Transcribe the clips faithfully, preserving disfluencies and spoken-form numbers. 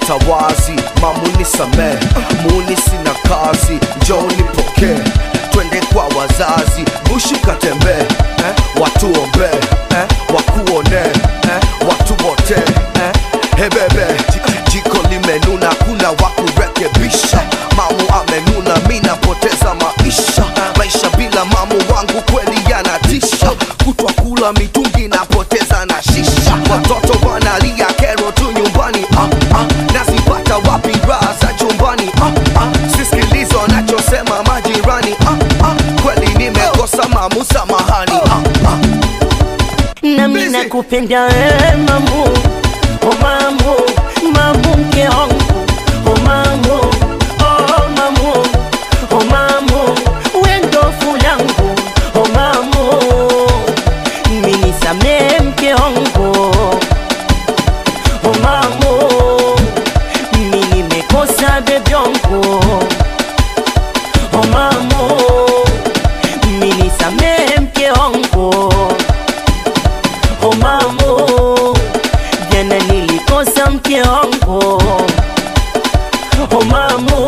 najipata wazi, mamu nisamee, muni sina kazi, njoo nipokee, twende kwa wazazi, bushu katembe, eh, watu ombe, eh, wakuone, eh, watu bote, eh, hey bebe, jiko limenuna, kuna wakurekebisha, mamu amenuna, mina poteza maisha, maisha bila mamu wangu kweli yanatisha, kutwa kula mitungi napoteza na shisha, watoto wanalia kero tu nyumbani, ah, ah, nazipata wapi raha za chumbani, ah, ah, sisikilizo nachosema majirani, ah, ah, kweli nimekosa mamu samahani, ah, ah. Na mina kupenda we mamu, oh mamu, mamu mke wangu, oh mamu, oh mamu, oh mamu, wendo fulangu, oh mamu, mini same mke wangu, oh mamu, mini mekosa bebe wangu, oh mamu, mini same mke wangu, oh mamu, jana nilikosa mke wangu, oh mamu,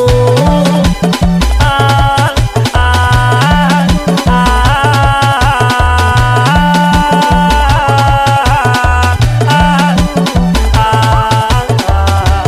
ah, ah, ah, ah, ah, ah.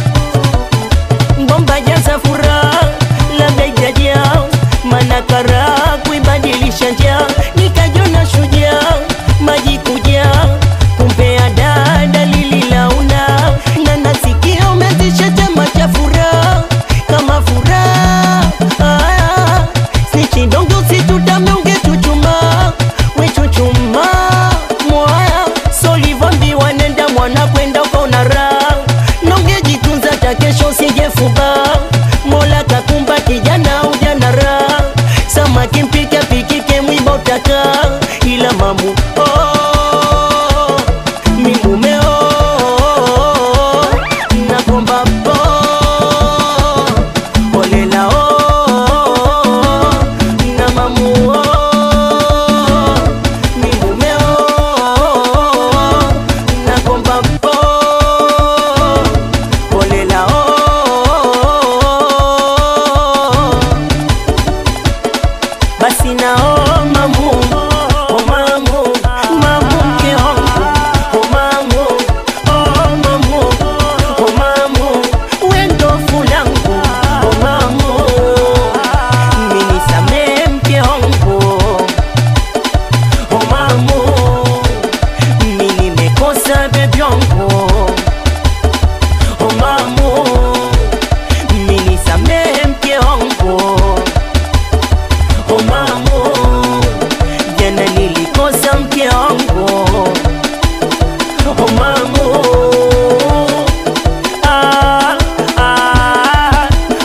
Ngomba jaza furaha, labda ijajaa, mana karaha kuibadilisha njaa, nikajona shujaa, maji kuja kumpea dada lili launa, na nasikia umezisha chama cha furaha kama furaha, ah, si chidongo si tutame ungechuchuma we chuchuma mwaya, solivambi wanenda mwana kwenda kona raha, nongejitunza ta kesho sijefuba, mola kakumba kijana ujana raha, samaki mpika pikike mwiba utaka, ila mamu oh, mi mume oh, nakomba po olela oh, na mamu oh, mi mume oh, nakomba po olela oh, basi na oh mamu, oh mamu, mamu mke wangu, oh mamu, oh mamu, oh mamu, wendo fulangu, oh mamu, mini same mke wangu, oh mamu, mini mekosa bebe wangu, oh mamu, mini same mke wangu, oh mamu, jana nilikosa mke wangu, oh mamu, ah, ah,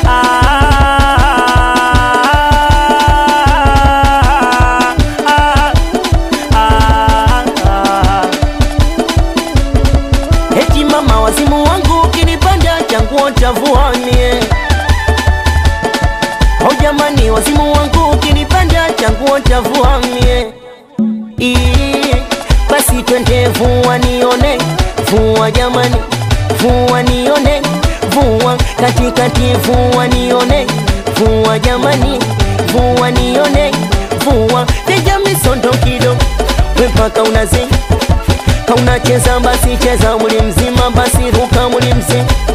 ah, ah, ah. Eti mama wazimu wangu ukinipanda changuo chavuanie, oh jamani wazimu wangu ukinipanda changuo chavuanie, Ii, basi twende vua nione, vua jamani, vua nione, vua katikati, vua nione, vua jamani, vua nione, vua teja misondo kido, wepaka unazi, kaunacheza basi cheza muli mzima, basi ruka muli mzima.